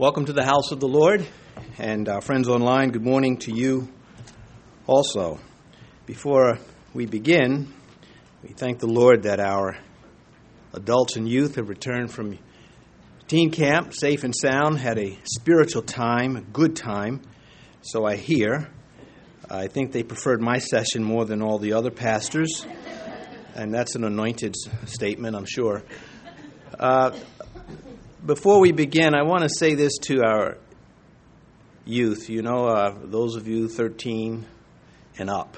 Welcome to the house of the Lord, and our friends online, good morning to you also. Before we begin, we thank the Lord that our adults and youth have returned from teen camp, safe and sound, had a spiritual time, a good time, so I hear. I think they preferred my session more than all the other pastors, and that's an anointed statement, I'm sure. Before we begin, I want to say this to our youth. You know, those of you 13 and up.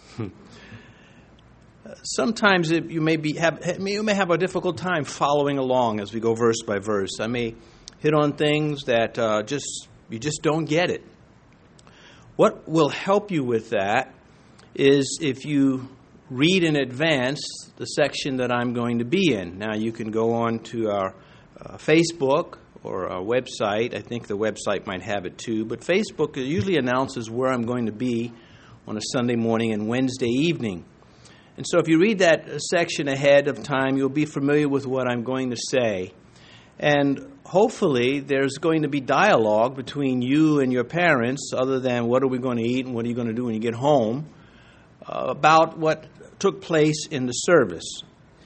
Sometimes you may have a difficult time following along as we go verse by verse. I may hit on things that you just don't get it. What will help you with that is if you read in advance the section that I'm going to be in. Now, you can go on to our Facebook or our website. I think the website might have it too. But Facebook usually announces where I'm going to be on a Sunday morning and Wednesday evening. And so if you read that section ahead of time, you'll be familiar with what I'm going to say. And hopefully there's going to be dialogue between you and your parents, other than what are we going to eat and what are you going to do when you get home, about what took place in the service.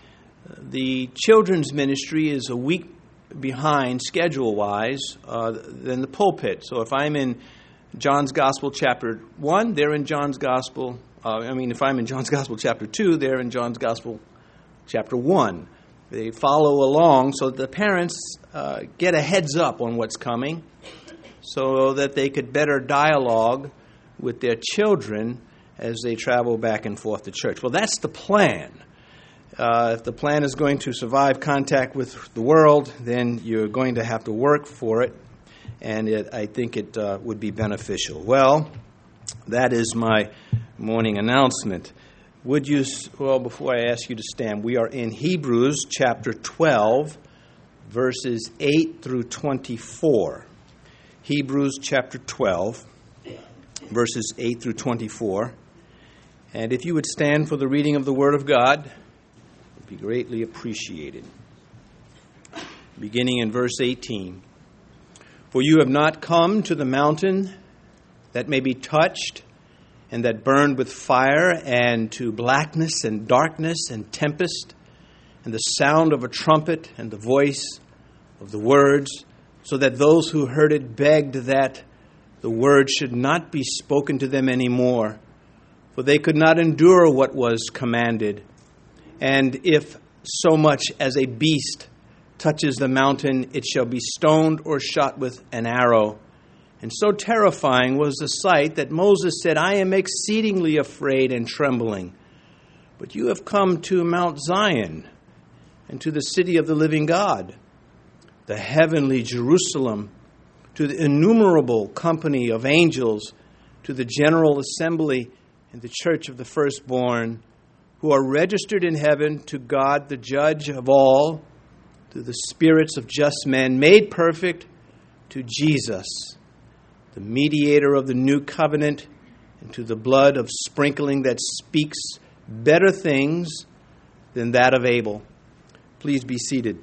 The children's ministry is a week behind schedule-wise than the pulpit. So if I'm in John's Gospel chapter 1, they're in John's Gospel. If I'm in John's Gospel chapter 2, they're in John's Gospel chapter 1. They follow along so that the parents get a heads up on what's coming so that they could better dialogue with their children as they travel back and forth to church. Well, that's the plan. If the plan is going to survive contact with the world, then you're going to have to work for it, and I think it would be beneficial. Well, that is my morning announcement. Before I ask you to stand, we are in Hebrews chapter 12, verses 8 through 24. Hebrews chapter 12, verses 8 through 24. And if you would stand for the reading of the Word of God, be greatly appreciated. Beginning in verse 18. For you have not come to the mountain that may be touched and that burned with fire, and to blackness and darkness and tempest, and the sound of a trumpet and the voice of the words, so that those who heard it begged that the word should not be spoken to them any more, for they could not endure what was commanded. And if so much as a beast touches the mountain, it shall be stoned or shot with an arrow. And so terrifying was the sight that Moses said, I am exceedingly afraid and trembling. But you have come to Mount Zion and to the city of the living God, the heavenly Jerusalem, to the innumerable company of angels, to the general assembly and the church of the firstborn, who are registered in heaven, to God, the judge of all, to the spirits of just men made perfect, to Jesus, the mediator of the new covenant, and to the blood of sprinkling that speaks better things than that of Abel. Please be seated.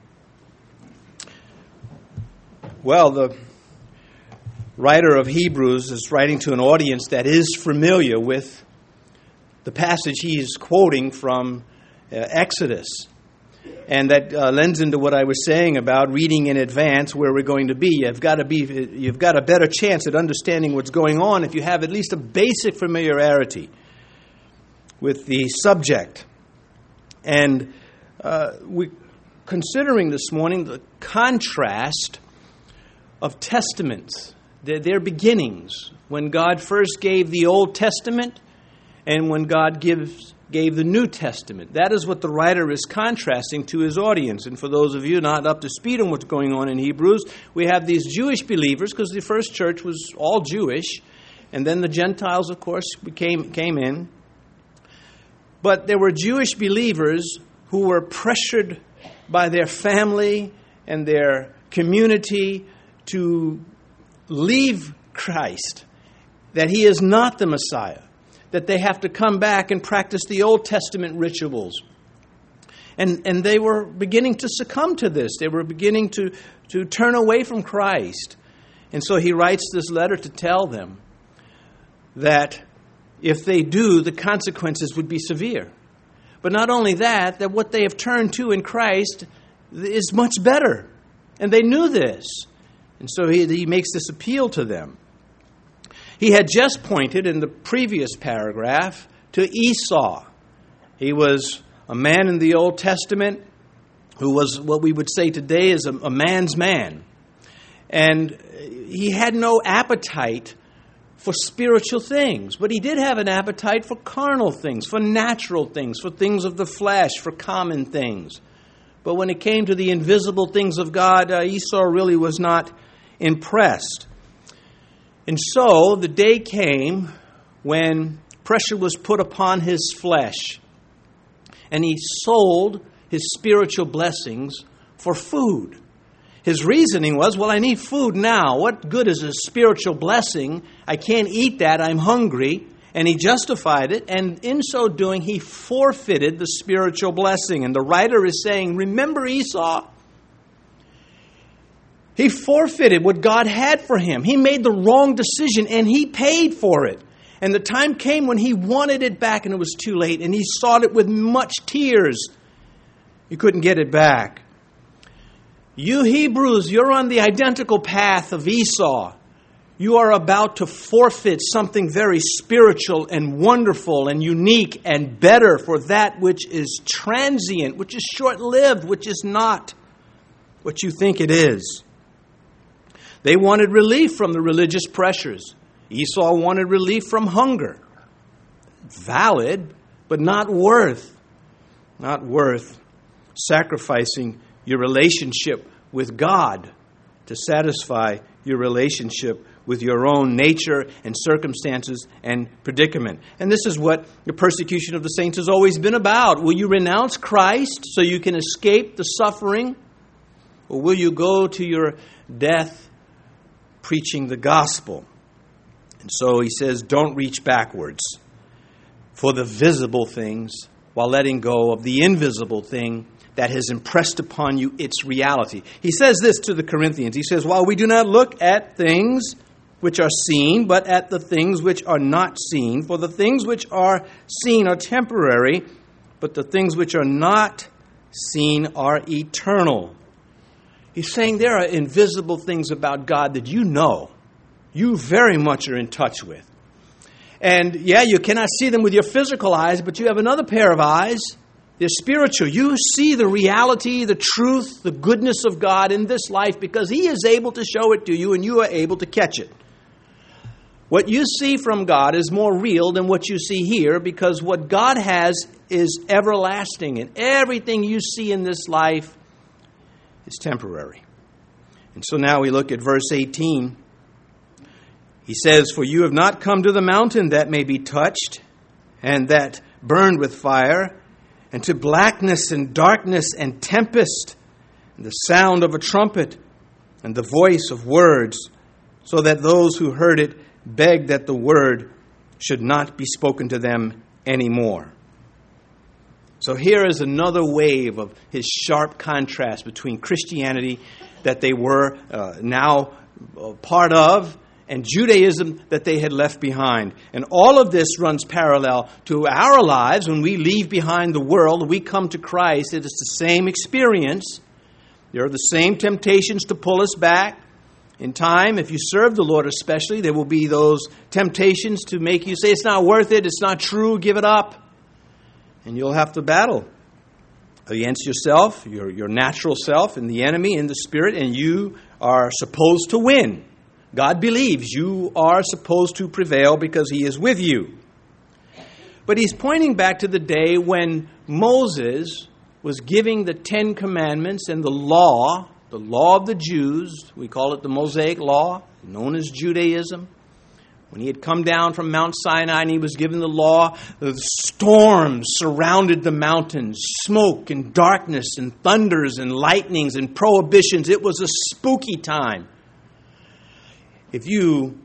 Well, the writer of Hebrews is writing to an audience that is familiar with the passage he is quoting from Exodus. And that lends into what I was saying about reading in advance where we're going to be. You've got a better chance at understanding what's going on if you have at least a basic familiarity with the subject. And we're considering this morning the contrast of testaments, their beginnings. When God first gave the Old Testament and when God gave the New Testament. That is what the writer is contrasting to his audience. And for those of you not up to speed on what's going on in Hebrews, we have these Jewish believers, because the first church was all Jewish, and then the Gentiles, of course, came in. But there were Jewish believers who were pressured by their family and their community to leave Christ, that he is not the Messiah, that they have to come back and practice the Old Testament rituals. And they were beginning to succumb to this. They were beginning to turn away from Christ. And so he writes this letter to tell them that if they do, the consequences would be severe. But not only that what they have turned to in Christ is much better. And they knew this. And so he makes this appeal to them. He had just pointed in the previous paragraph to Esau. He was a man in the Old Testament who was what we would say today is a man's man. And he had no appetite for spiritual things, but he did have an appetite for carnal things, for natural things, for things of the flesh, for common things. But when it came to the invisible things of God, Esau really was not impressed. And so the day came when pressure was put upon his flesh, and he sold his spiritual blessings for food. His reasoning was, well, I need food now. What good is a spiritual blessing? I can't eat that. I'm hungry. And he justified it. And in so doing, he forfeited the spiritual blessing. And the writer is saying, remember Esau? He forfeited what God had for him. He made the wrong decision and he paid for it. And the time came when he wanted it back and it was too late. And he sought it with much tears. He couldn't get it back. You Hebrews, you're on the identical path of Esau. You are about to forfeit something very spiritual and wonderful and unique and better for that which is transient, which is short-lived, which is not what you think it is. They wanted relief from the religious pressures. Esau wanted relief from hunger. Valid, but not worth sacrificing your relationship with God to satisfy your relationship with your own nature and circumstances and predicament. And this is what the persecution of the saints has always been about. Will you renounce Christ so you can escape the suffering? Or will you go to your death preaching the gospel? And so he says, don't reach backwards for the visible things while letting go of the invisible thing that has impressed upon you its reality. He says this to the Corinthians. He says, while we do not look at things which are seen, but at the things which are not seen. For the things which are seen are temporary, but the things which are not seen are eternal. He's saying there are invisible things about God that you very much are in touch with. And yeah, you cannot see them with your physical eyes, but you have another pair of eyes. They're spiritual. You see the reality, the truth, the goodness of God in this life because He is able to show it to you and you are able to catch it. What you see from God is more real than what you see here because what God has is everlasting and everything you see in this life is temporary. And so now we look at verse 18. He says, for you have not come to the mountain that may be touched and that burned with fire, and to blackness and darkness and tempest, and the sound of a trumpet, and the voice of words, so that those who heard it begged that the word should not be spoken to them anymore. So here is another wave of his sharp contrast between Christianity that they were now part of and Judaism that they had left behind. And all of this runs parallel to our lives when we leave behind the world and we come to Christ. It is the same experience. There are the same temptations to pull us back. In time, if you serve the Lord especially, there will be those temptations to make you say, it's not worth it, it's not true, give it up. And you'll have to battle against yourself, your natural self, and the enemy in the spirit, and you are supposed to win. God believes you are supposed to prevail because He is with you. But He's pointing back to the day when Moses was giving the 10 Commandments and the law of the Jews. We call it the Mosaic Law, known as Judaism. When he had come down from Mount Sinai and he was given the law, the storms surrounded the mountains, smoke and darkness and thunders and lightnings and prohibitions. It was a spooky time. If you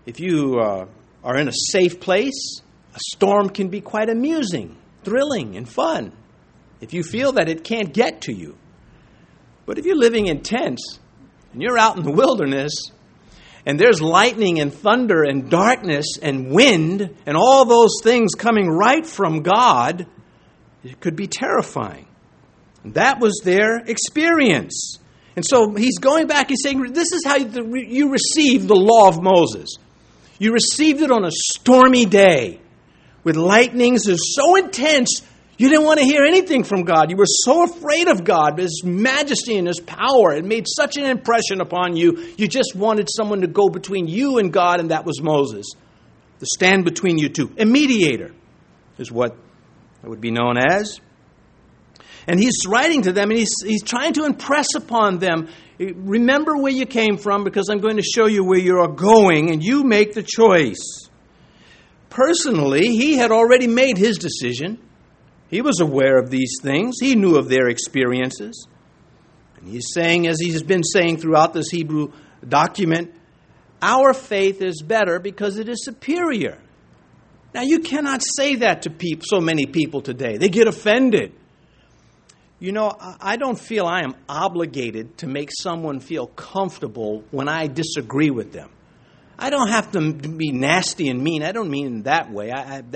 are in a safe place, a storm can be quite amusing, thrilling, and fun if you feel that it can't get to you. But if you're living in tents, and you're out in the wilderness, and there's lightning and thunder and darkness and wind and all those things coming right from God, it could be terrifying. And that was their experience. And so he's going back, he's saying, this is how you received the law of Moses. You received it on a stormy day with lightnings that are so intense, you didn't want to hear anything from God. You were so afraid of God, His majesty and His power. It made such an impression upon you. You just wanted someone to go between you and God, and that was Moses. To stand between you two. A mediator is what it would be known as. And he's writing to them, and he's trying to impress upon them, remember where you came from, because I'm going to show you where you are going, and you make the choice. Personally, he had already made his decision. He was aware of these things. He knew of their experiences. And he's saying, as he's been saying throughout this Hebrew document, our faith is better because it is superior. Now, you cannot say that to so many people today. They get offended. You know, I don't feel I am obligated to make someone feel comfortable when I disagree with them. I don't have to be nasty and mean. I don't mean in that way.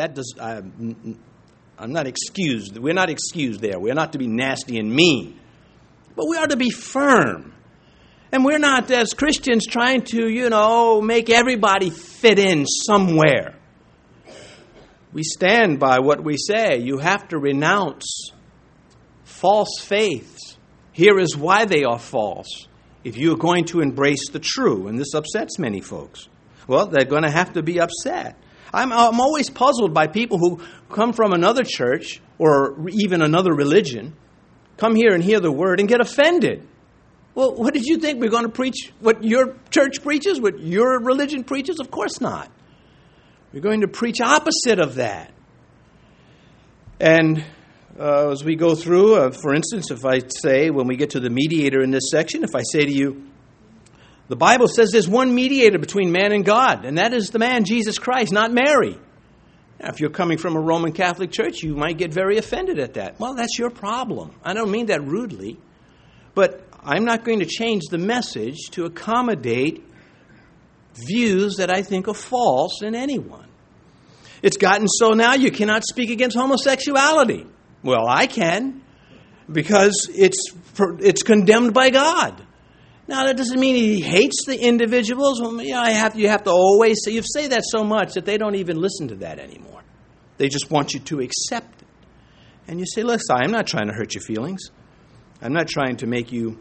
I'm not excused. We're not excused there. We're not to be nasty and mean. But we are to be firm. And we're not, as Christians, trying to, make everybody fit in somewhere. We stand by what we say. You have to renounce false faiths. Here is why they are false. If you're going to embrace the true, and this upsets many folks, well, they're going to have to be upset. I'm always puzzled by people who come from another church or even another religion, come here and hear the word and get offended. Well, what did you think? We're going to preach what your church preaches, what your religion preaches? Of course not. We're going to preach opposite of that. And as we go through, for instance, if I say, when we get to the mediator in this section, if I say to you, the Bible says there's one mediator between man and God, and that is the man, Jesus Christ, not Mary. Now, if you're coming from a Roman Catholic church, you might get very offended at that. Well, that's your problem. I don't mean that rudely, but I'm not going to change the message to accommodate views that I think are false in anyone. It's gotten so now you cannot speak against homosexuality. Well, I can, because it's condemned by God. Now, that doesn't mean He hates the individuals. Well, you have to always say, you say that so much that they don't even listen to that anymore. They just want you to accept it. And you say, listen, I'm not trying to hurt your feelings. I'm not trying to make you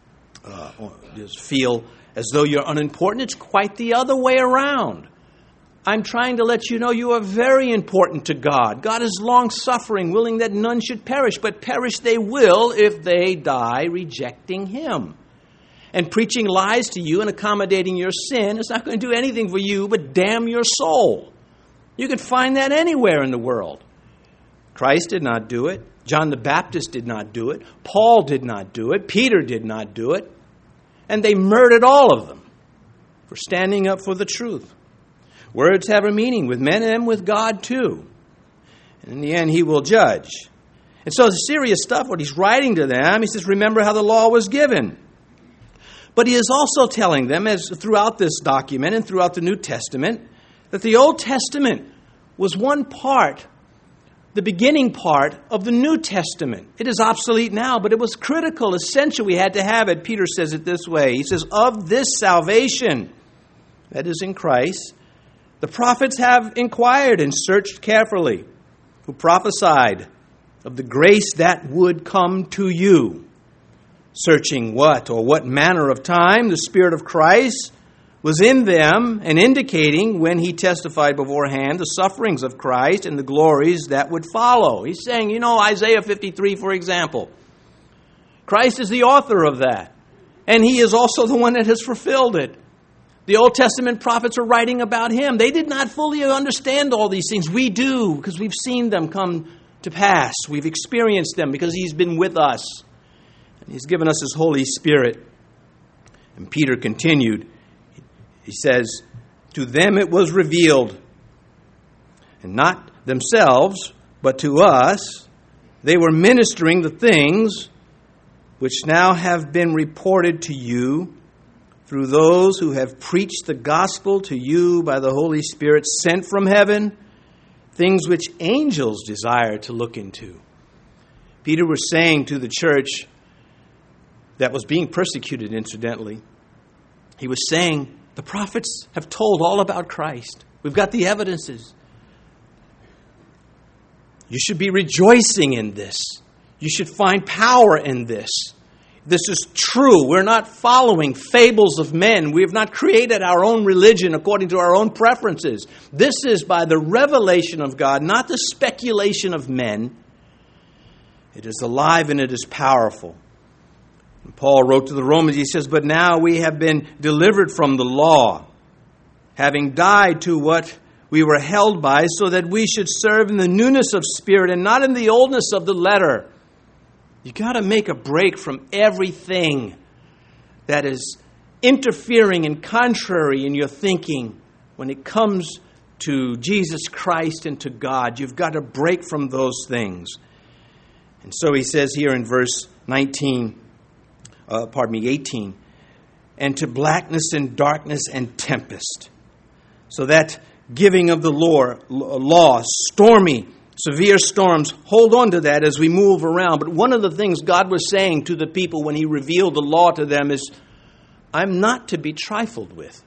just feel as though you're unimportant. It's quite the other way around. I'm trying to let you know you are very important to God. God is long-suffering, willing that none should perish, but perish they will if they die rejecting Him. And preaching lies to you and accommodating your sin is not going to do anything for you but damn your soul. You can find that anywhere in the world. Christ did not do it. John the Baptist did not do it. Paul did not do it. Peter did not do it. And they murdered all of them for standing up for the truth. Words have a meaning with men and with God too. And in the end, He will judge. And so the serious stuff, what He's writing to them, He says, remember how the law was given. But He is also telling them, as throughout this document and throughout the New Testament, that the Old Testament was one part, the beginning part of the New Testament. It is obsolete now, but it was critical, essential. We had to have it. Peter says it this way. He says, of this salvation, that is in Christ, the prophets have inquired and searched carefully, who prophesied of the grace that would come to you. Searching what manner of time the Spirit of Christ was in them, and indicating when He testified beforehand the sufferings of Christ and the glories that would follow. He's saying, Isaiah 53, for example. Christ is the author of that. And He is also the one that has fulfilled it. The Old Testament prophets are writing about Him. They did not fully understand all these things. We do, because we've seen them come to pass. We've experienced them because He's been with us. And He's given us His Holy Spirit. And Peter continued. He says, to them it was revealed, and not themselves, but to us, they were ministering the things which now have been reported to you through those who have preached the gospel to you by the Holy Spirit sent from heaven, things which angels desire to look into. Peter was saying to the church that was being persecuted, incidentally, he was saying, the prophets have told all about Christ. We've got the evidences. You should be rejoicing in this. You should find power in this. This is true. We're not following fables of men. We have not created our own religion according to our own preferences. This is by the revelation of God, not the speculation of men. It is alive and it is powerful. And Paul wrote to the Romans, he says, but now we have been delivered from the law, having died to what we were held by, so that we should serve in the newness of spirit and not in the oldness of the letter. You got to make a break from everything that is interfering and contrary in your thinking when it comes to Jesus Christ and to God. You've got to break from those things. And so he says here in verse 18, and to blackness and darkness and tempest. So that giving of the law, stormy, severe storms, hold on to that as we move around. But one of the things God was saying to the people when he revealed the law to them is, I'm not to be trifled with.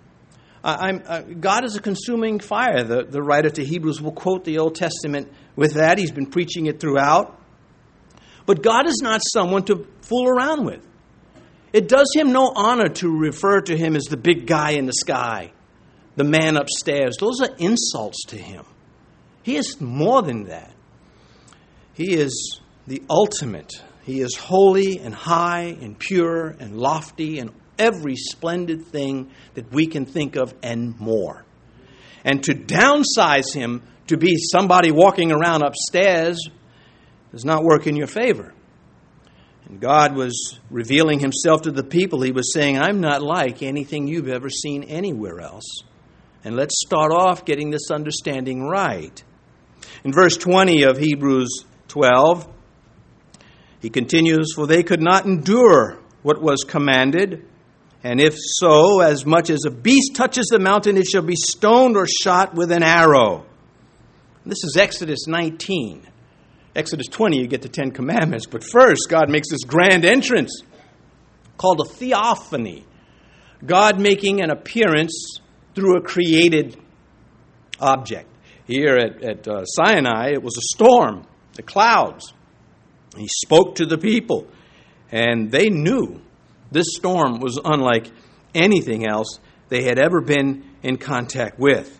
God is a consuming fire. The writer to Hebrews will quote the Old Testament with that. He's been preaching it throughout. But God is not someone to fool around with. It does him no honor to refer to him as the big guy in the sky, the man upstairs. Those are insults to him. He is more than that. He is the ultimate. He is holy and high and pure and lofty and every splendid thing that we can think of and more. And to downsize him to be somebody walking around upstairs does not work in your favor. And God was revealing himself to the people. He was saying, I'm not like anything you've ever seen anywhere else. And let's start off getting this understanding right. In verse 20 of Hebrews 12, he continues, for they could not endure what was commanded, and if so, as much as a beast touches the mountain, it shall be stoned or shot with an arrow. This is Exodus 19. Exodus 20, you get the Ten Commandments. But first, God makes this grand entrance called a theophany. God making an appearance through a created object. Here at Sinai, it was a storm, the clouds. He spoke to the people, and they knew this storm was unlike anything else they had ever been in contact with.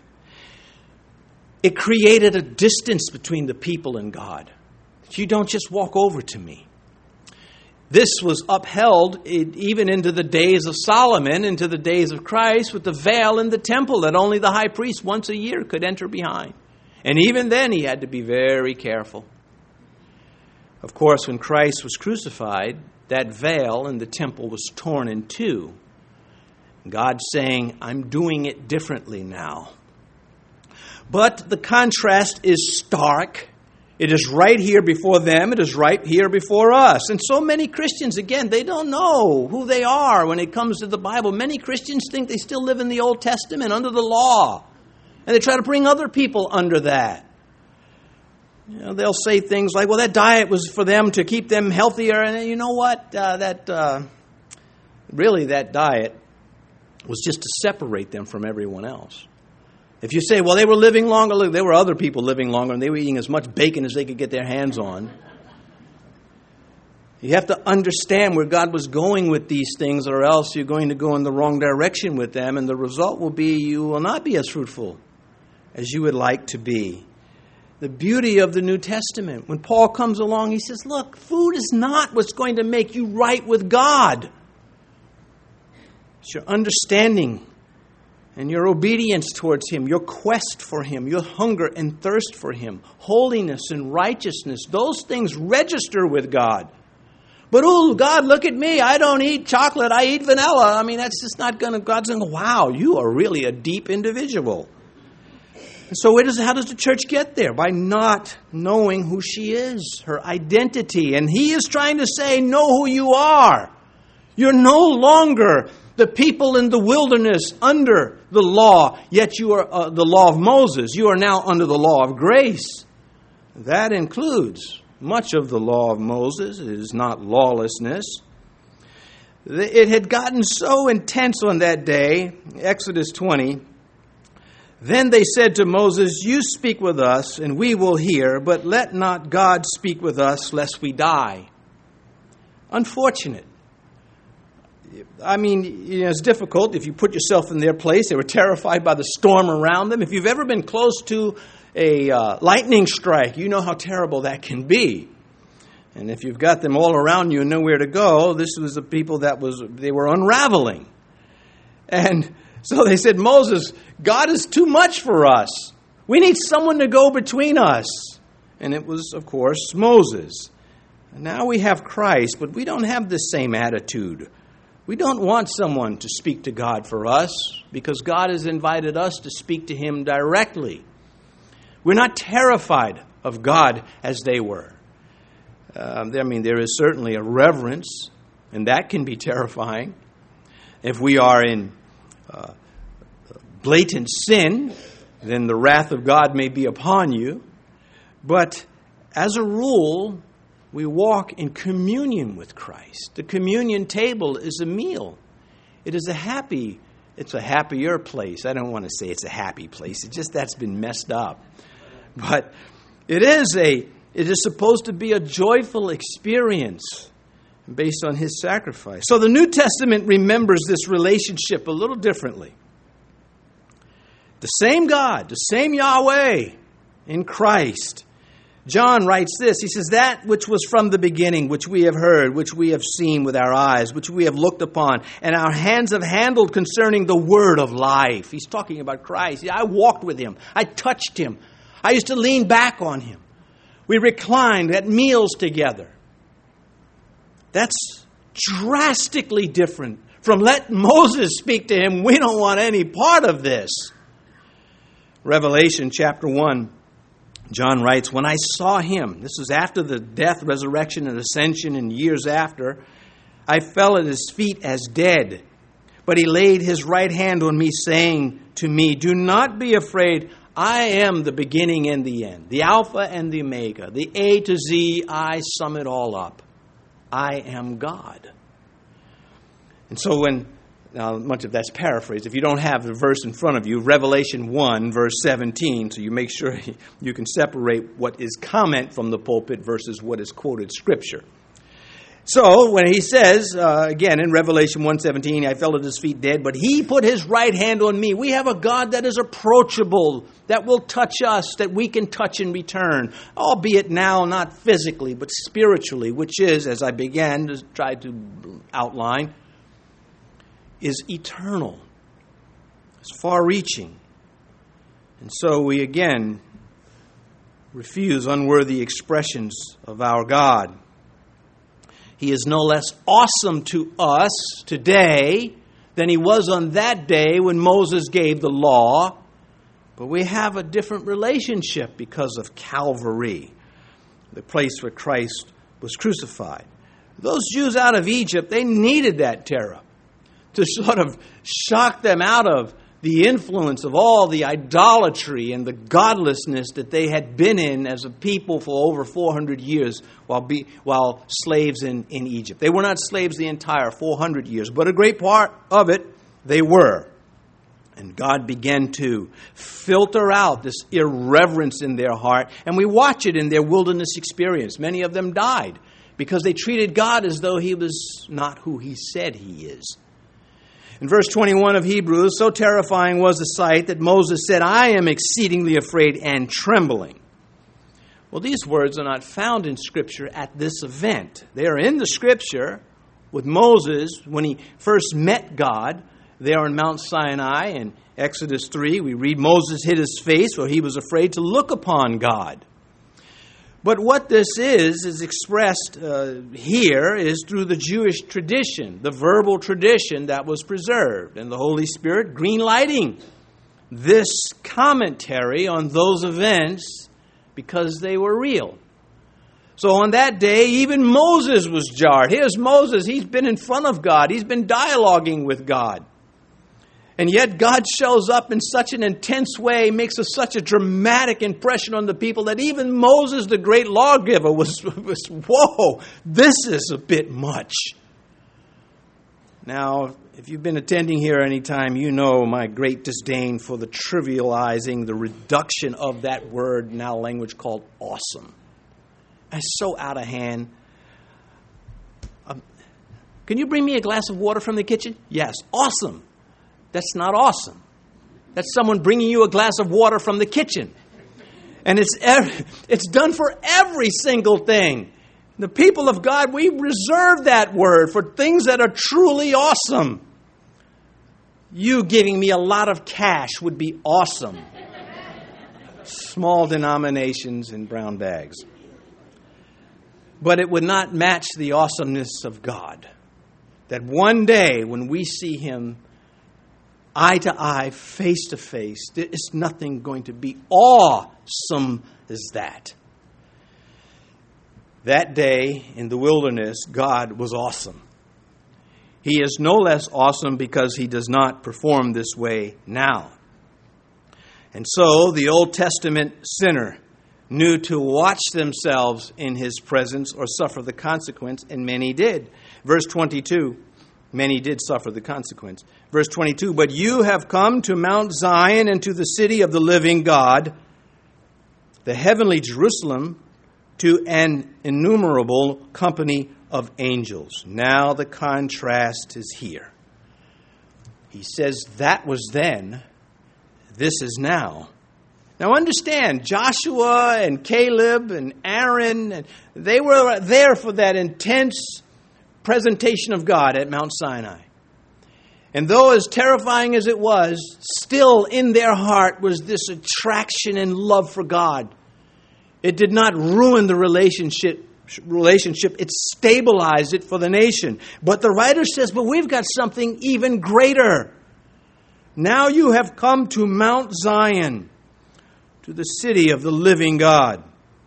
It created a distance between the people and God. You don't just walk over to me. This was upheld even into the days of Solomon, into the days of Christ, with the veil in the temple that only the high priest once a year could enter behind. And even then he had to be very careful. Of course, when Christ was crucified, that veil in the temple was torn in two. God saying, I'm doing it differently now. But the contrast is stark. It is right here before them. It is right here before us. And so many Christians, again, they don't know who they are when it comes to the Bible. Many Christians think they still live in the Old Testament under the law. And they try to bring other people under that. You know, they'll say things like, well, that diet was for them to keep them healthier. And you know what? That diet was just to separate them from everyone else. If you say, well, they were living longer, look, there were other people living longer, and they were eating as much bacon as they could get their hands on. You have to understand where God was going with these things, or else you're going to go in the wrong direction with them, and the result will be you will not be as fruitful as you would like to be. The beauty of the New Testament, when Paul comes along, he says, look, food is not what's going to make you right with God. It's your understanding and your obedience towards Him, your quest for Him, your hunger and thirst for Him, holiness and righteousness. Those things register with God. But, oh, God, look at me. I don't eat chocolate. I eat vanilla. I mean, that's just not going to, God's going to go, wow, you are really a deep individual. And so how does the church get there? By not knowing who she is, her identity. And he is trying to say, know who you are. You're no longer The people in the wilderness under the law, yet you are the law of Moses. You are now under the law of grace. That includes much of the law of Moses. It is not lawlessness. It had gotten so intense on that day, Exodus 20. Then they said to Moses, "You speak with us, and we will hear, but let not God speak with us, lest we die." Unfortunate. I mean, it's difficult if you put yourself in their place. They were terrified by the storm around them. If you've ever been close to a lightning strike, you know how terrible that can be. And if you've got them all around you and nowhere to go, this was the people they were unraveling. And so they said, "Moses, God is too much for us. We need someone to go between us." And it was, of course, Moses. Now we have Christ, but we don't have the same attitude. We don't want someone to speak to God for us because God has invited us to speak to Him directly. We're not terrified of God as they were. There is certainly a reverence, and that can be terrifying. If we are in blatant sin, then the wrath of God may be upon you. But as a rule, we walk in communion with Christ. The communion table is a meal. It's a happier place. I don't want to say it's a happy place. It's just that's been messed up. But it is supposed to be a joyful experience based on His sacrifice. So the New Testament remembers this relationship a little differently. The same God, the same Yahweh in Christ. John writes this. He says, "That which was from the beginning, which we have heard, which we have seen with our eyes, which we have looked upon, and our hands have handled concerning the word of life." He's talking about Christ. I walked with Him. I touched Him. I used to lean back on Him. We reclined at meals together. That's drastically different from let Moses speak to Him. We don't want any part of this. Revelation chapter 1, John writes, "When I saw Him," this was after the death, resurrection, and ascension, and years after, "I fell at His feet as dead. But He laid His right hand on me, saying to me, 'Do not be afraid. I am the beginning and the end, the Alpha and the Omega, the A to Z. I sum it all up. I am God.'" And so now much of that's paraphrased. If you don't have the verse in front of you, Revelation 1, verse 17, so you make sure you can separate what is comment from the pulpit versus what is quoted Scripture. So when he says, again in Revelation 1:17, "I fell at His feet dead, but He put His right hand on me." We have a God that is approachable, that will touch us, that we can touch in return, albeit now not physically, but spiritually, which is, as I began to try to outline, is eternal. It's far-reaching. And so we again refuse unworthy expressions of our God. He is no less awesome to us today than He was on that day when Moses gave the law. But we have a different relationship because of Calvary, the place where Christ was crucified. Those Jews out of Egypt, they needed that terror to sort of shock them out of the influence of all the idolatry and the godlessness that they had been in as a people for over 400 years while slaves in Egypt. They were not slaves the entire 400 years, but a great part of it they were. And God began to filter out this irreverence in their heart, and we watch it in their wilderness experience. Many of them died because they treated God as though He was not who He said He is. In verse 21 of Hebrews, "So terrifying was the sight that Moses said, 'I am exceedingly afraid and trembling.'" Well, these words are not found in Scripture at this event. They are in the Scripture with Moses when he first met God there on Mount Sinai. In Exodus 3, we read Moses hid his face for he was afraid to look upon God. But what this is expressed here is through the Jewish tradition, the verbal tradition that was preserved, and the Holy Spirit green-lighting this commentary on those events because they were real. So on that day, even Moses was jarred. Here's Moses. He's been in front of God. He's been dialoguing with God. And yet God shows up in such an intense way, makes such a dramatic impression on the people that even Moses, the great lawgiver, was whoa, this is a bit much. Now, if you've been attending here any time, you know my great disdain for the trivializing, the reduction of that word in our language called awesome. It's so out of hand. Can you bring me a glass of water from the kitchen? Yes. Awesome. That's not awesome. That's someone bringing you a glass of water from the kitchen. And it's done for every single thing. The people of God, we reserve that word for things that are truly awesome. You giving me a lot of cash would be awesome. Small denominations in brown bags. But it would not match the awesomeness of God. That one day when we see Him eye to eye, face to face, there is nothing going to be awesome as that. That day in the wilderness, God was awesome. He is no less awesome because He does not perform this way now. And so the Old Testament sinner knew to watch themselves in His presence or suffer the consequence, and many did. Verse 22, many did suffer the consequence. Verse 22, but you have come to Mount Zion and to the city of the living God, the heavenly Jerusalem, to an innumerable company of angels. Now the contrast is here. He says that was then, this is now. Now understand, Joshua and Caleb and Aaron, they were there for that intense presentation of God at Mount Sinai. And though as terrifying as it was, still in their heart was this attraction and love for God. It did not ruin the relationship, it stabilized it for the nation. But the writer says, but we've got something even greater. Now you have come to Mount Zion, to the city of the living God.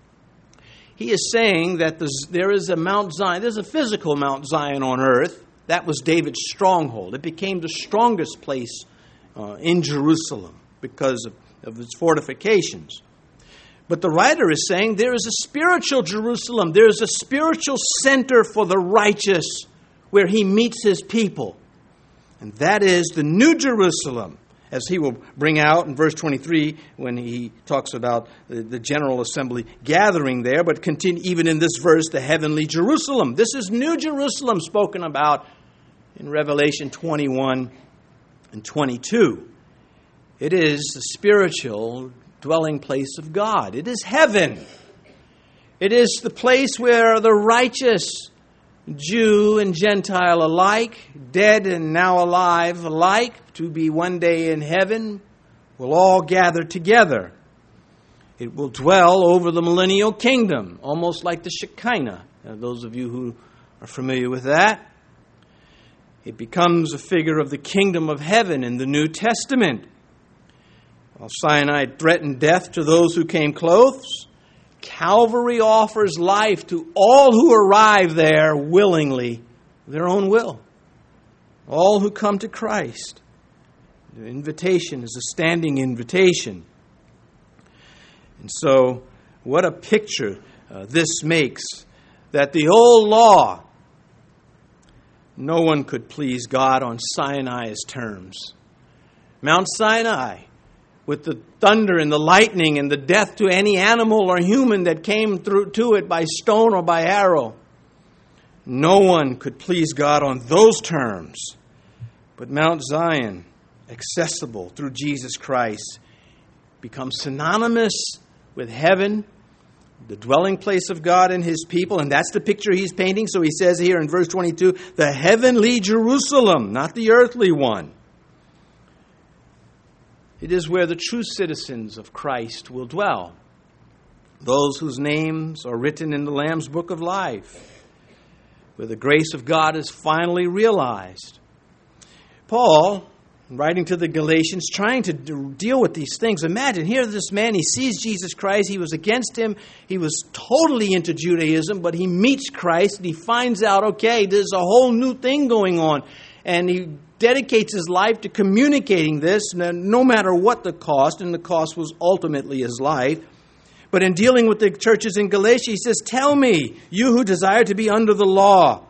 He is saying that there is a Mount Zion, there's a physical Mount Zion on earth. That was David's stronghold. It became the strongest place in Jerusalem because of its fortifications. But the writer is saying there is a spiritual Jerusalem. There is a spiritual center for the righteous where He meets His people. And that is the New Jerusalem, as he will bring out in verse 23 when he talks about the general assembly gathering there. But continue even in this verse, the heavenly Jerusalem. This is New Jerusalem spoken about in Revelation 21 and 22. It is the spiritual dwelling place of God. It is heaven. It is the place where the righteous, Jew and Gentile alike, dead and now alive alike, to be one day in heaven, will all gather together. It will dwell over the millennial kingdom, almost like the Shekinah. Those of you who are familiar with that. It becomes a figure of the kingdom of heaven in the New Testament. While Sinai threatened death to those who came close, Calvary offers life to all who arrive there willingly, their own will. All who come to Christ. The invitation is a standing invitation. And so, what a picture this makes, that the old law, no one could please God on Sinai's terms. Mount Sinai, with the thunder and the lightning and the death to any animal or human that came through to it by stone or by arrow. No one could please God on those terms. But Mount Zion, accessible through Jesus Christ, becomes synonymous with heaven, the dwelling place of God and His people. And that's the picture he's painting. So he says here in verse 22, the heavenly Jerusalem, not the earthly one. It is where the true citizens of Christ will dwell. Those whose names are written in the Lamb's Book of Life, where the grace of God is finally realized. Paul, writing to the Galatians, trying to deal with these things. Imagine, here this man, he sees Jesus Christ. He was against him. He was totally into Judaism, but he meets Christ and he finds out, okay, there's a whole new thing going on. And he dedicates his life to communicating this, no matter what the cost, and the cost was ultimately his life. But in dealing with the churches in Galatia, he says, tell me, you who desire to be under the law,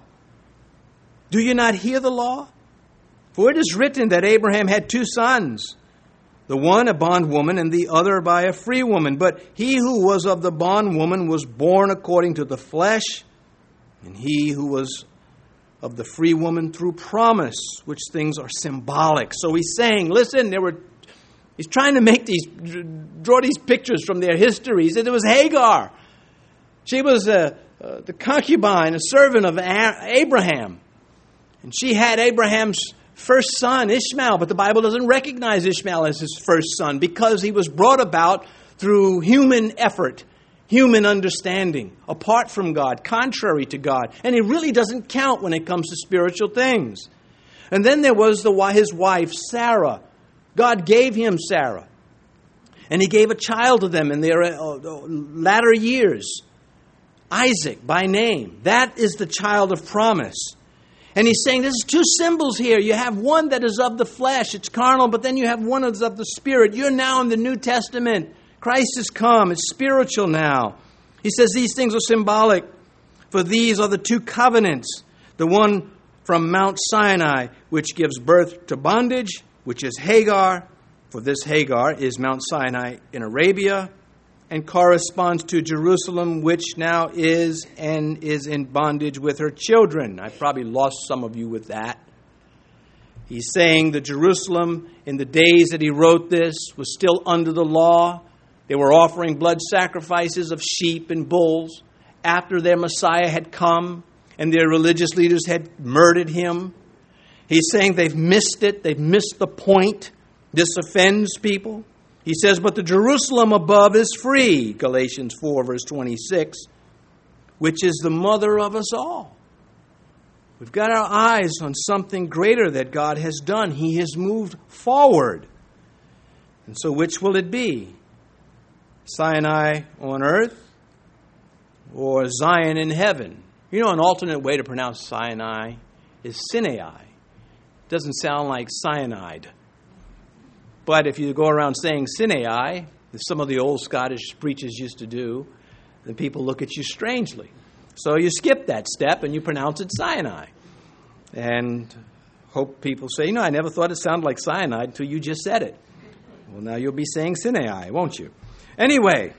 do you not hear the law? For it is written that Abraham had 2 sons, the one a bondwoman and the other by a free woman. But he who was of the bondwoman was born according to the flesh, and he who was of the free woman through promise, which things are symbolic. So he's saying, listen, he's trying to draw these pictures from their history. He said it was Hagar. She was the concubine, a servant of Abraham. And she had Abraham's first son, Ishmael, but the Bible doesn't recognize Ishmael as his first son because he was brought about through human effort, human understanding, apart from God, contrary to God. And he really doesn't count when it comes to spiritual things. And then there was his wife, Sarah. God gave him Sarah. And he gave a child to them in their latter years, Isaac by name. That is the child of promise. And he's saying there's 2 symbols here. You have one that is of the flesh, it's carnal, but then you have one that's of the Spirit. You're now in the New Testament. Christ has come. It's spiritual now. He says these things are symbolic, for these are the 2 covenants. The one from Mount Sinai, which gives birth to bondage, which is Hagar. For this Hagar is Mount Sinai in Arabia, and corresponds to Jerusalem, which now is in bondage with her children. I probably lost some of you with that. He's saying the Jerusalem in the days that he wrote this was still under the law. They were offering blood sacrifices of sheep and bulls after their Messiah had come and their religious leaders had murdered him. He's saying they've missed it. They've missed the point. This offends people. He says, but the Jerusalem above is free, Galatians 4, verse 26, which is the mother of us all. We've got our eyes on something greater that God has done. He has moved forward. And so which will it be? Sinai on earth or Zion in heaven? You know, an alternate way to pronounce Sinai is Sinai. It doesn't sound like cyanide. But if you go around saying Sinai, as some of the old Scottish preachers used to do, then people look at you strangely. So you skip that step and you pronounce it Sinai. And hope people say, I never thought it sounded like cyanide until you just said it. Well, now you'll be saying Sinai, won't you? Anyway,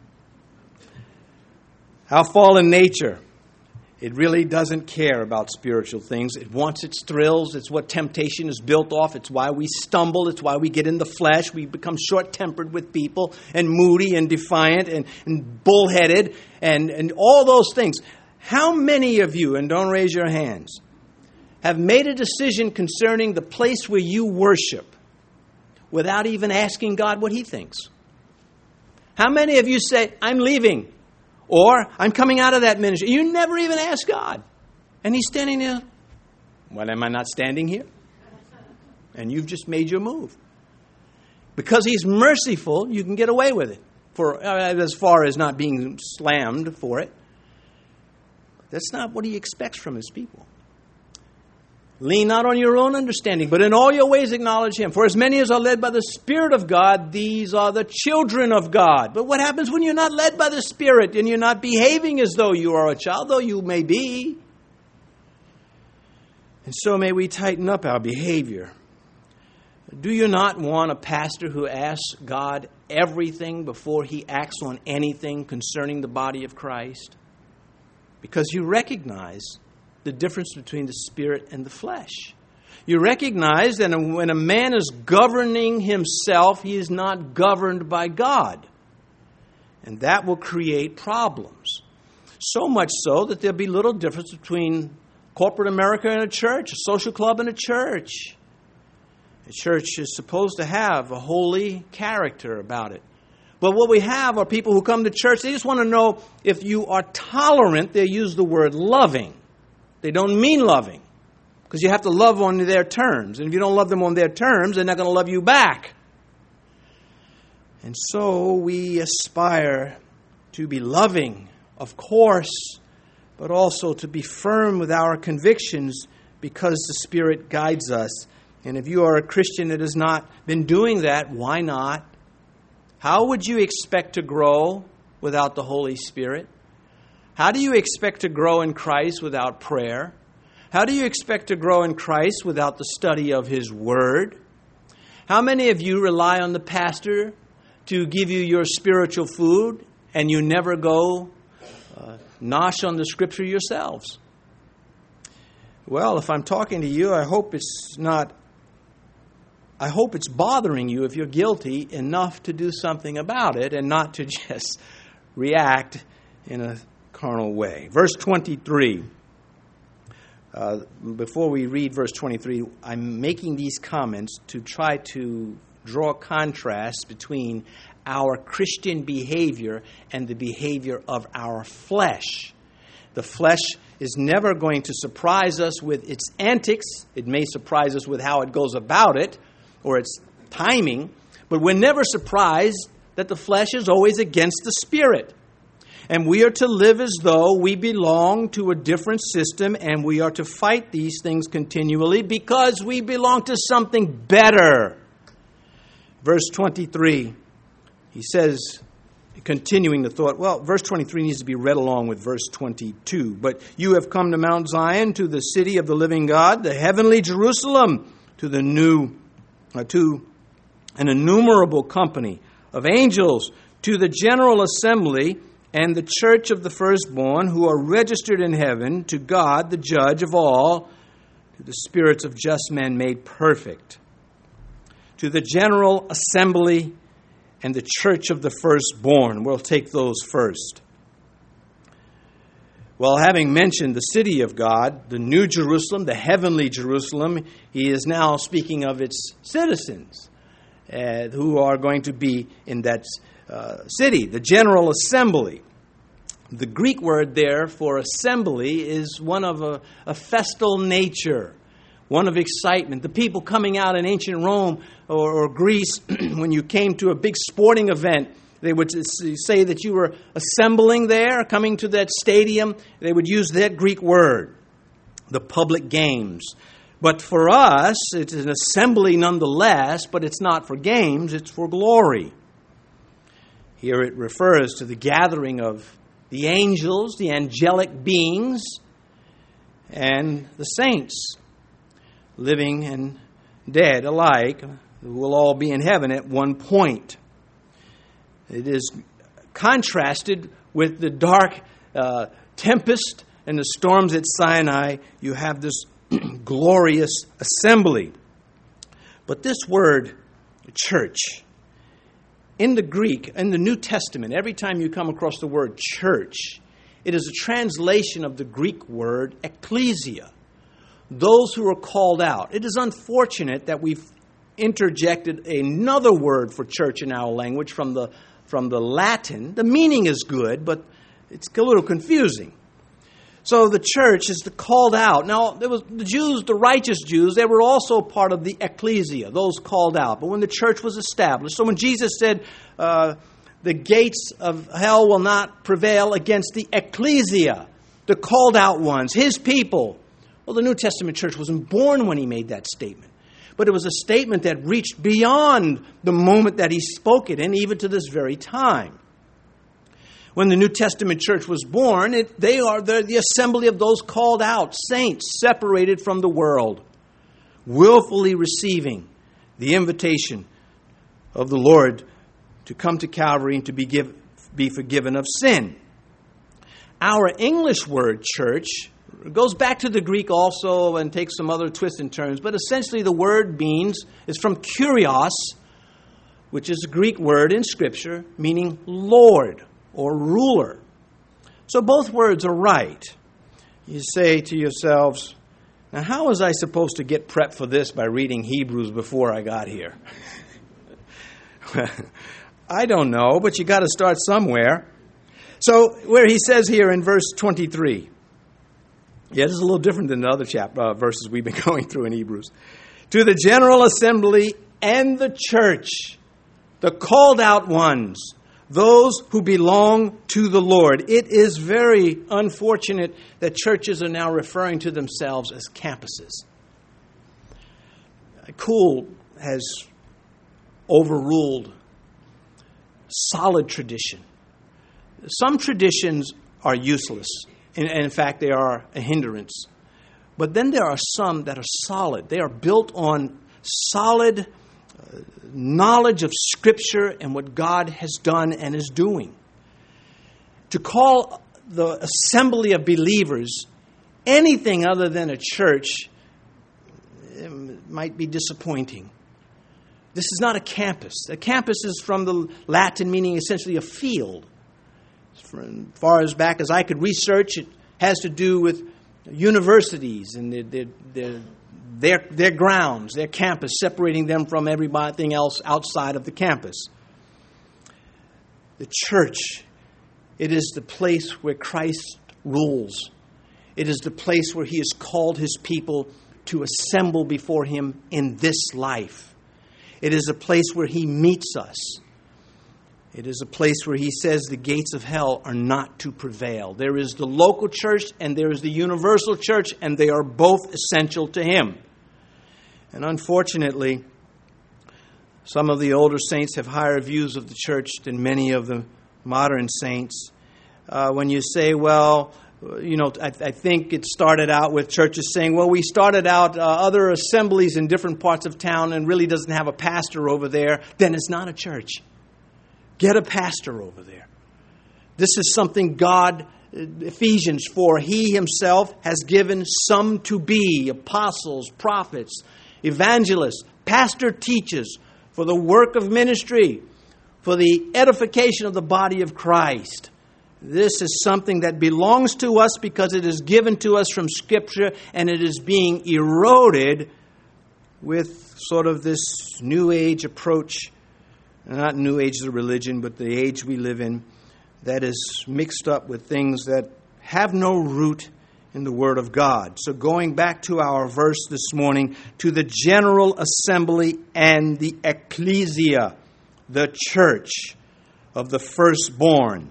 our fallen nature, it really doesn't care about spiritual things. It wants its thrills. It's what temptation is built off. It's why we stumble. It's why we get in the flesh. We become short-tempered with people and moody and defiant and bullheaded and all those things. How many of you, and don't raise your hands, have made a decision concerning the place where you worship without even asking God what He thinks? How many of you say, I'm leaving? Or, I'm coming out of that ministry. You never even ask God. And He's standing there. Well, am I not standing here? And you've just made your move. Because He's merciful, you can get away with it. As far as not being slammed for it. That's not what He expects from His people. Lean not on your own understanding, but in all your ways acknowledge Him. For as many as are led by the Spirit of God, these are the children of God. But what happens when you're not led by the Spirit and you're not behaving as though you are a child, though you may be? And so may we tighten up our behavior. Do you not want a pastor who asks God everything before he acts on anything concerning the body of Christ? Because you recognize the difference between the spirit and the flesh. You recognize that when a man is governing himself, he is not governed by God. And that will create problems. So much so that there'll be little difference between corporate America and a church, a social club and a church. A church is supposed to have a holy character about it. But what we have are people who come to church, they just want to know if you are tolerant. They use the word loving. They don't mean loving, Because you have to love on their terms. And if you don't love them on their terms, they're not going to love you back. And so we aspire to be loving, of course, but also to be firm with our convictions because the Spirit guides us. And if you are a Christian that has not been doing that, why not? How would you expect to grow without the Holy Spirit? How do you expect to grow in Christ without prayer? How do you expect to grow in Christ without the study of His Word? How many of you rely on the pastor to give you your spiritual food and you never go nosh on the Scripture yourselves? Well, if I'm talking to you, I hope it's bothering you if you're guilty enough to do something about it and not to just react in a carnal way. Verse 23. Before we read verse 23, I'm making these comments to try to draw a contrast between our Christian behavior and the behavior of our flesh. The flesh is never going to surprise us with its antics. It may surprise us with how it goes about it or its timing, but we're never surprised that the flesh is always against the Spirit. And we are to live as though we belong to a different system, and we are to fight these things continually because we belong to something better. Verse 23, he says, continuing the thought, well, verse 23 needs to be read along with verse 22. But you have come to Mount Zion, to the city of the living God, the heavenly Jerusalem, to an innumerable company of angels, to the general assembly and the church of the firstborn who are registered in heaven, to God, the judge of all, to the spirits of just men made perfect, to the general assembly and the church of the firstborn. We'll take those first. Well, having mentioned the city of God, the New Jerusalem, the heavenly Jerusalem, he is now speaking of its citizens who are going to be in that city, the general assembly. The Greek word there for assembly is one of a festal nature, one of excitement. The people coming out in ancient Rome or Greece, when you came to a big sporting event, they would say that you were assembling there, coming to that stadium. They would use that Greek word, the public games. But for us, it's an assembly nonetheless, but it's not for games, it's for glory. Here it refers to the gathering of the angels, the angelic beings, and the saints, living and dead alike, who will all be in heaven at one point. It is contrasted with the dark tempest and the storms at Sinai. You have this glorious assembly. But this word, church, in the Greek, in the New Testament, every time you come across the word church, it is a translation of the Greek word ecclesia, those who are called out. It is unfortunate that we've interjected another word for church in our language from the Latin. The meaning is good, but it's a little confusing. So the church is the called out. Now, there was the Jews, the righteous Jews, they were also part of the ecclesia, those called out. But when the church was established, so when Jesus said, the gates of hell will not prevail against the ecclesia, the called out ones, his people. Well, the New Testament church wasn't born when he made that statement. But it was a statement that reached beyond the moment that he spoke it, and even to this very time. When the New Testament church was born, they are the assembly of those called out, saints separated from the world, willfully receiving the invitation of the Lord to come to Calvary and to be forgiven of sin. Our English word church goes back to the Greek also and takes some other twists and turns, but essentially the word is from kurios, which is a Greek word in Scripture meaning Lord or ruler. So both words are right. You say to yourselves, now how was I supposed to get prepped for this by reading Hebrews before I got here? I don't know, but you got to start somewhere. So where he says here in verse 23, Yeah, this is a little different than the other verses we've been going through in Hebrews. To the general assembly and the church, the called out ones, those who belong to the Lord. It is very unfortunate that churches are now referring to themselves as campuses. Cool has overruled solid tradition. Some traditions are useless. In fact, they are a hindrance. But then there are some that are solid. They are built on solid knowledge of Scripture and what God has done and is doing. To call the assembly of believers anything other than a church might be disappointing. This is not a campus. A campus is from the Latin meaning essentially a field. As far as back as I could research, it has to do with universities and their grounds, their campus, separating them from everything else outside of the campus. The church, it is the place where Christ rules. It is the place where He has called His people to assemble before Him in this life. It is a place where He meets us. It is a place where He says the gates of hell are not to prevail. There is the local church and there is the universal church, and they are both essential to Him. And unfortunately, some of the older saints have higher views of the church than many of the modern saints. When you say, well, I think it started out with churches saying, well, we started out other assemblies in different parts of town and really doesn't have a pastor over there, then it's not a church. Get a pastor over there. This is something God, Ephesians 4, He Himself has given some to be apostles, prophets, evangelists, pastor teachers for the work of ministry, for the edification of the body of Christ. This is something that belongs to us because it is given to us from Scripture, and it is being eroded with sort of this New Age approach. Not New Age as a religion, but the age we live in, that is mixed up with things that have no root in the Word of God. So going back to our verse this morning, to the general assembly and the ecclesia, the church of the firstborn.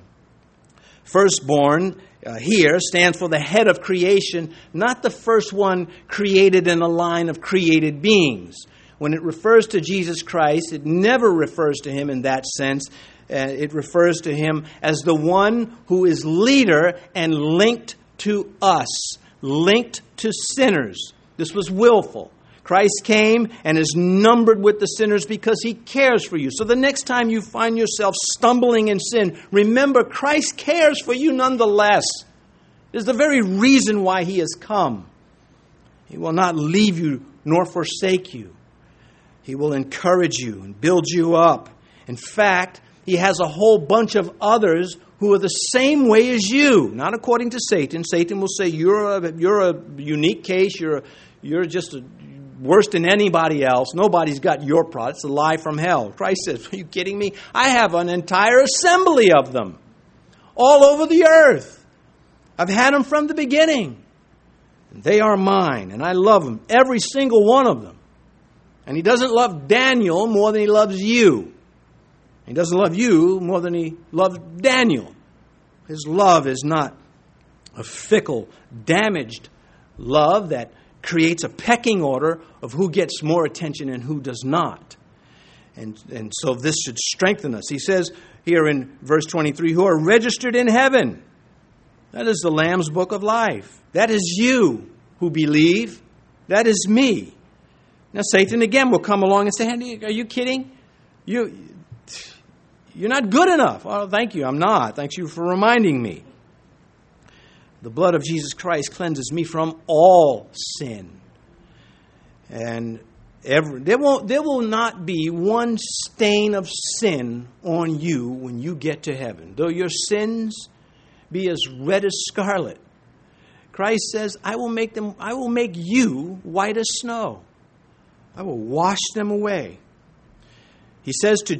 Firstborn here stands for the head of creation, not the first one created in a line of created beings. When it refers to Jesus Christ, it never refers to Him in that sense. It refers to Him as the one who is leader and linked to us, linked to sinners. This was willful. Christ came and is numbered with the sinners because He cares for you. So the next time you find yourself stumbling in sin, remember Christ cares for you nonetheless. It's the very reason why He has come. He will not leave you nor forsake you. He will encourage you and build you up. In fact, He has a whole bunch of others who are the same way as you. Not according to Satan. Satan will say, you're a unique case. You're just worse than anybody else. Nobody's got your product. It's a lie from hell. Christ says, are you kidding me? I have an entire assembly of them all over the earth. I've had them from the beginning. They are mine, and I love them, every single one of them. And He doesn't love Daniel more than He loves you. He doesn't love you more than He loves Daniel. His love is not a fickle, damaged love that creates a pecking order of who gets more attention and who does not. And so this should strengthen us. He says here in verse 23, who are registered in heaven. That is the Lamb's book of life. That is you who believe. That is me. Now Satan again will come along and say, hey, are you kidding? You're not good enough. Oh, thank you, I'm not. Thanks you for reminding me. The blood of Jesus Christ cleanses me from all sin. And there will not be one stain of sin on you when you get to heaven. Though your sins be as red as scarlet. Christ says, I will make you white as snow. I will wash them away. He says to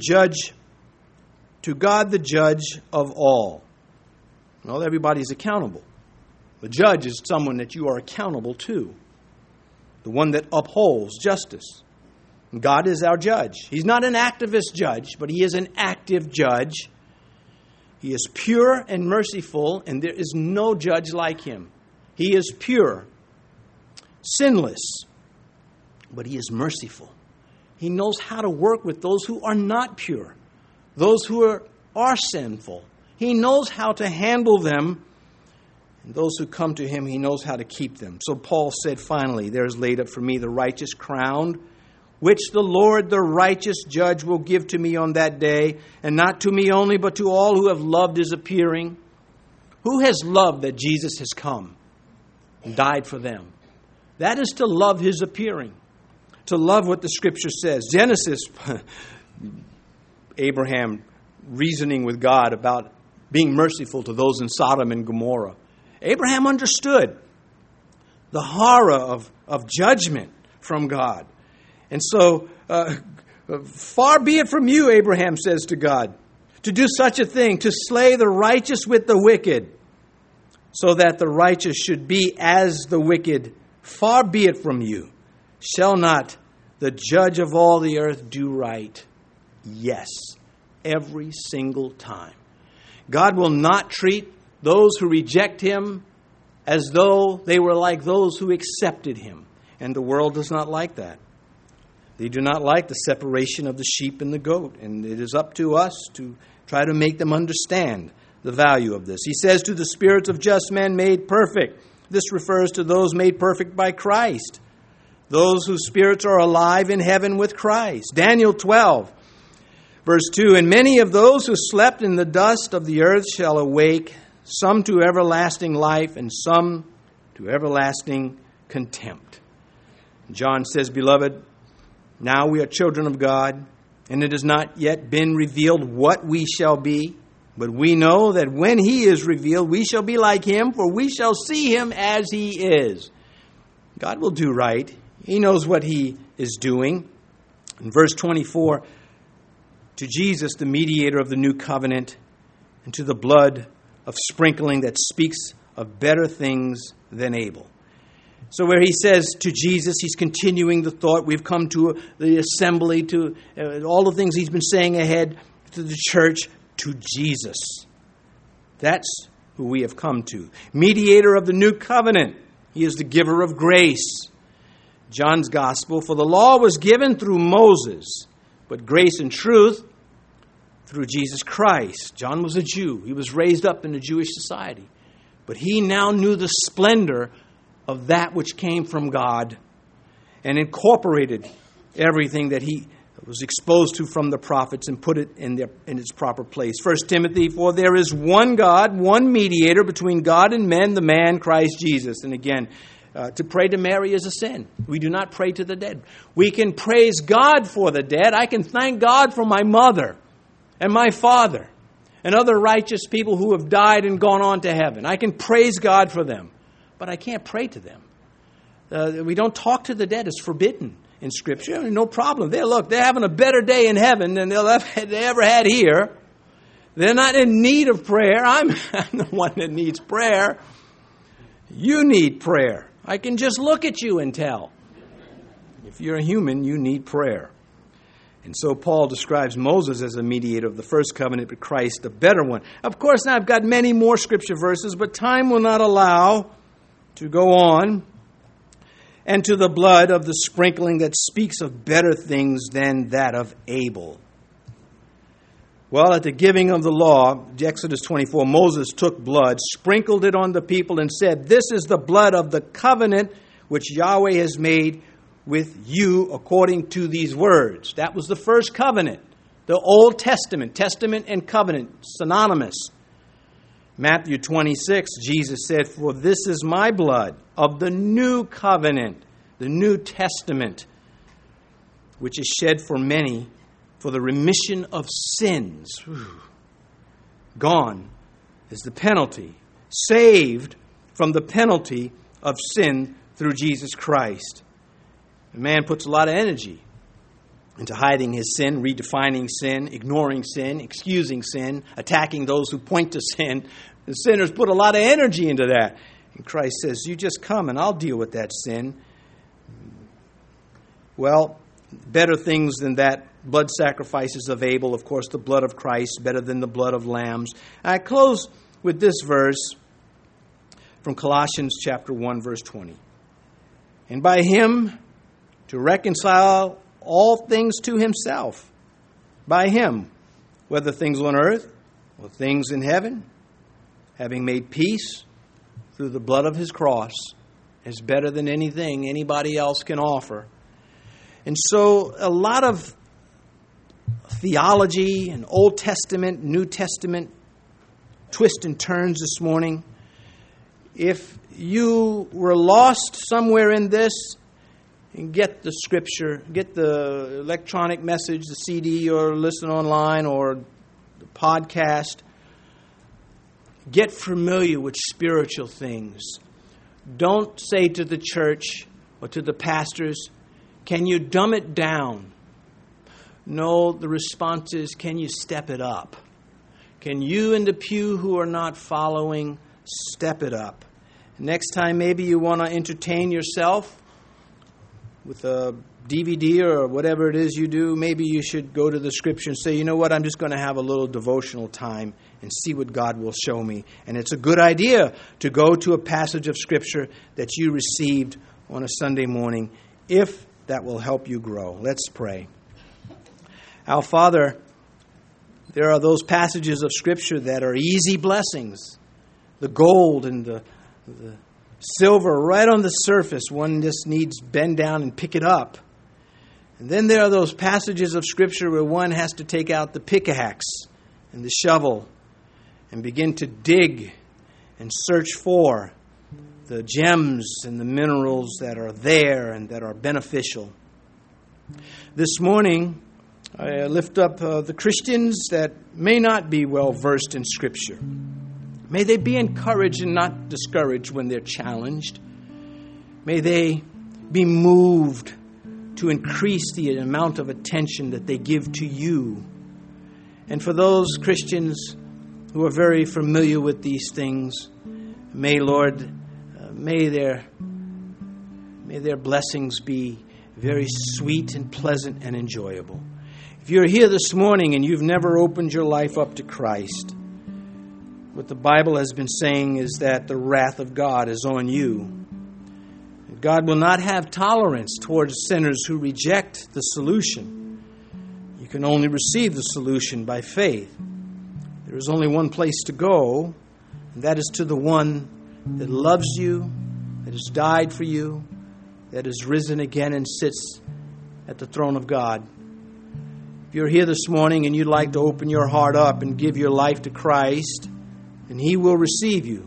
God the judge of all. Well, everybody's accountable. The judge is someone that you are accountable to, the one that upholds justice. And God is our judge. He's not an activist judge, but he is an active judge. He is pure and merciful, and there is no judge like him. He is pure, sinless, but he is merciful. He knows how to work with those who are not pure, those who are sinful. He knows how to handle them, and those who come to him, he knows how to keep them. So Paul said, finally, there is laid up for me the righteous crown, which the Lord, the righteous judge, will give to me on that day, and not to me only, but to all who have loved his appearing. Who has loved that Jesus has come and died for them? That is to love his appearing, to love what the Scripture says. Genesis, Abraham reasoning with God about being merciful to those in Sodom and Gomorrah. Abraham understood the horror of judgment from God. And so, far be it from you, Abraham says to God, to do such a thing, to slay the righteous with the wicked, so that the righteous should be as the wicked. Far be it from you. Shall not the judge of all the earth do right? Yes, every single time. God will not treat those who reject him as though they were like those who accepted him. And the world does not like that. They do not like the separation of the sheep and the goat. And it is up to us to try to make them understand the value of this. He says, to the spirits of just men made perfect. This refers to those made perfect by Christ, those whose spirits are alive in heaven with Christ. Daniel 12, verse 2, and many of those who slept in the dust of the earth shall awake, some to everlasting life and some to everlasting contempt. John says, beloved, now we are children of God, and it has not yet been revealed what we shall be. But we know that when he is revealed, we shall be like him, for we shall see him as he is. God will do right. He knows what he is doing. In verse 24, to Jesus, the mediator of the new covenant, and to the blood of sprinkling that speaks of better things than Abel. So where he says to Jesus, he's continuing the thought. We've come to the assembly, to all the things he's been saying ahead to the church, to Jesus. That's who we have come to. Mediator of the new covenant. He is the giver of grace. John's gospel, for the law was given through Moses, but grace and truth through Jesus Christ. John was a Jew. He was raised up in a Jewish society. But he now knew the splendor of that which came from God and incorporated everything that he was exposed to from the prophets and put it in its proper place. 1 Timothy, for there is one God, one mediator between God and men, the man Christ Jesus. And again, to pray to Mary is a sin. We do not pray to the dead. We can praise God for the dead. I can thank God for my mother and my father and other righteous people who have died and gone on to heaven. I can praise God for them. But I can't pray to them. We don't talk to the dead. It's forbidden in Scripture. No problem. They're having a better day in heaven than they ever had here. They're not in need of prayer. I'm the one that needs prayer. You need prayer. I can just look at you and tell. If you're a human, you need prayer. And so Paul describes Moses as a mediator of the first covenant, but Christ a better one. Of course, now I've got many more Scripture verses, but time will not allow to go on, and to the blood of the sprinkling that speaks of better things than that of Abel. Well, at the giving of the law, Exodus 24, Moses took blood, sprinkled it on the people, and said, this is the blood of the covenant which Yahweh has made with you according to these words. That was the first covenant, the Old Testament. Testament and covenant, synonymous. Matthew 26, Jesus said, for this is my blood of the new covenant, the New Testament, which is shed for many for the remission of sins. Gone is the penalty, saved from the penalty of sin through Jesus Christ. A man puts a lot of energy into hiding his sin, redefining sin, ignoring sin, excusing sin, attacking those who point to sin. The sinners put a lot of energy into that. And Christ says, you just come and I'll deal with that sin. Well, better things than that. Blood sacrifices of Abel, of course, the blood of Christ, better than the blood of lambs. I close with this verse from Colossians chapter 1, verse 20. And by him to reconcile all things to himself. By him, whether things on earth or things in heaven, having made peace through the blood of his cross, is better than anything anybody else can offer. And so a lot of theology and Old Testament, New Testament twists and turns this morning. If you were lost somewhere in this, get the scripture, get the electronic message, the CD, or listen online, or the podcast. Get familiar with spiritual things. Don't say to the church or to the pastors, can you dumb it down? No, the response is, can you step it up? Can you in the pew who are not following, step it up? Next time maybe you want to entertain yourself with a DVD or whatever it is you do, maybe you should go to the scripture and say, you know what, I'm just going to have a little devotional time and see what God will show me. And it's a good idea to go to a passage of scripture that you received on a Sunday morning, if that will help you grow. Let's pray. Our Father, there are those passages of scripture that are easy blessings. The gold and the silver right on the surface. One just needs to bend down and pick it up. And then there are those passages of scripture where one has to take out the pickaxe and the shovel and begin to dig and search for the gems and the minerals that are there and that are beneficial. This morning, I lift up the Christians that may not be well versed in Scripture. May they be encouraged and not discouraged when they're challenged. May they be moved to increase the amount of attention that they give to you. And for those Christians who are very familiar with these things, may, Lord, may their blessings be very sweet and pleasant and enjoyable. If you're here this morning and you've never opened your life up to Christ, what the Bible has been saying is that the wrath of God is on you. God will not have tolerance towards sinners who reject the solution. You can only receive the solution by faith. There is only one place to go, and that is to the one that loves you, that has died for you, that has risen again and sits at the throne of God. If you're here this morning and you'd like to open your heart up and give your life to Christ, then He will receive you.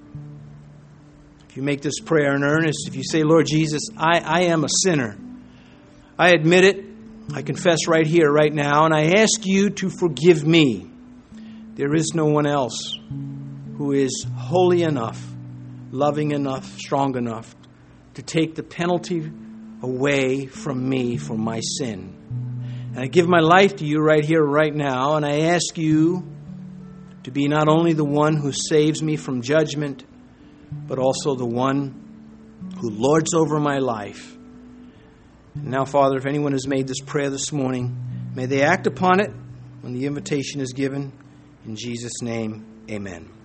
If you make this prayer in earnest, if you say, Lord Jesus, I am a sinner. I admit it. I confess right here, right now, and I ask you to forgive me. There is no one else who is holy enough, loving enough, strong enough to take the penalty away from me for my sin. And I give my life to you right here, right now, and I ask you to be not only the one who saves me from judgment, but also the one who lords over my life. And now, Father, if anyone has made this prayer this morning, may they act upon it when the invitation is given. In Jesus' name, amen.